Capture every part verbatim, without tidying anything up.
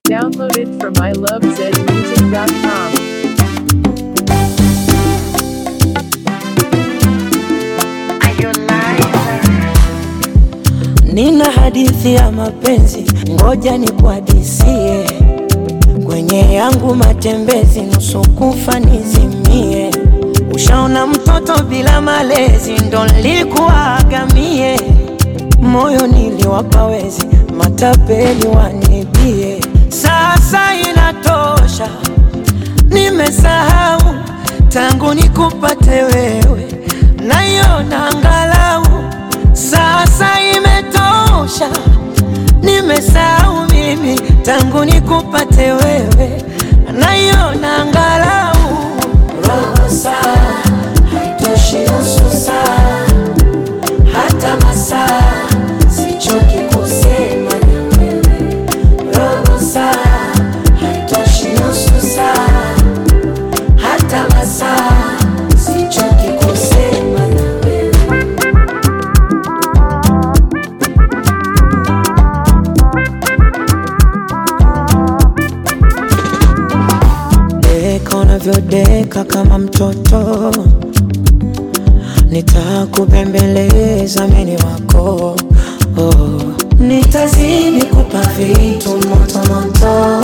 Download it from I love zed music dot com. Nina hadithi ya mapenzi, ngoja nikuhadisie. Kwenye yangu matembezi, nusu kufa nizimie. Ushaona mtoto bila malezi, ndo nilikuwaga mie. Moyo niliwapa wezi, matapeli wanibie. Sasa inatosha, nimesahau tangu nikupate wewe, naiona angalau. Sasa imetosha, nimesahau mimi tangu nikupate wewe, naiona angalau. Robo saa haitoshi, nusu saa hata masaa, sichoki kusema na wewe. Robo saa haitoshi, nusu saa hata masaa, sichoki kusema na wewe. Deka unavyodeka kama mtoto, nitakubembeleza mimi wako. Oh, nitazidi kupa vitu moto moto.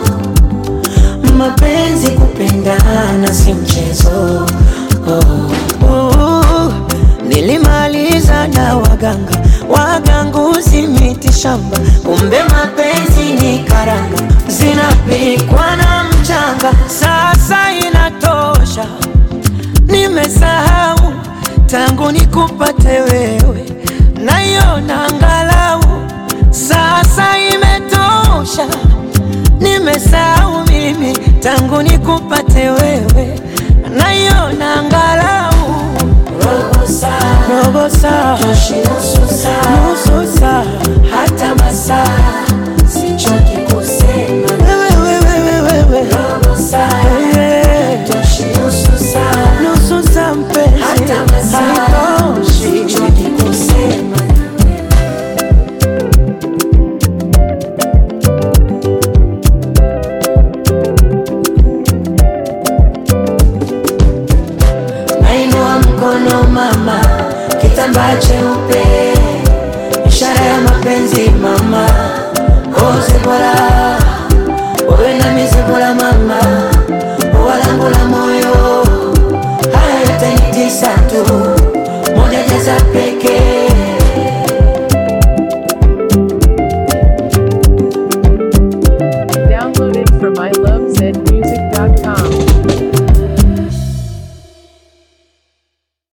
Mapenzi kupendana si mchezo. Oh, oh, nilimaliza na waganga, waganguzi miti shamba. Kumbe mapenzi ni karanga, zinapikwa na mchanga. Sasa inatosha, nimesahau tangu nikupate wewe, naiona angalau. Sasa imetosha, nimesahau mimi tangu nikupate wewe, naiona angalau. Robo saa, robo saa, nusu saa, nusu saa hata masaa,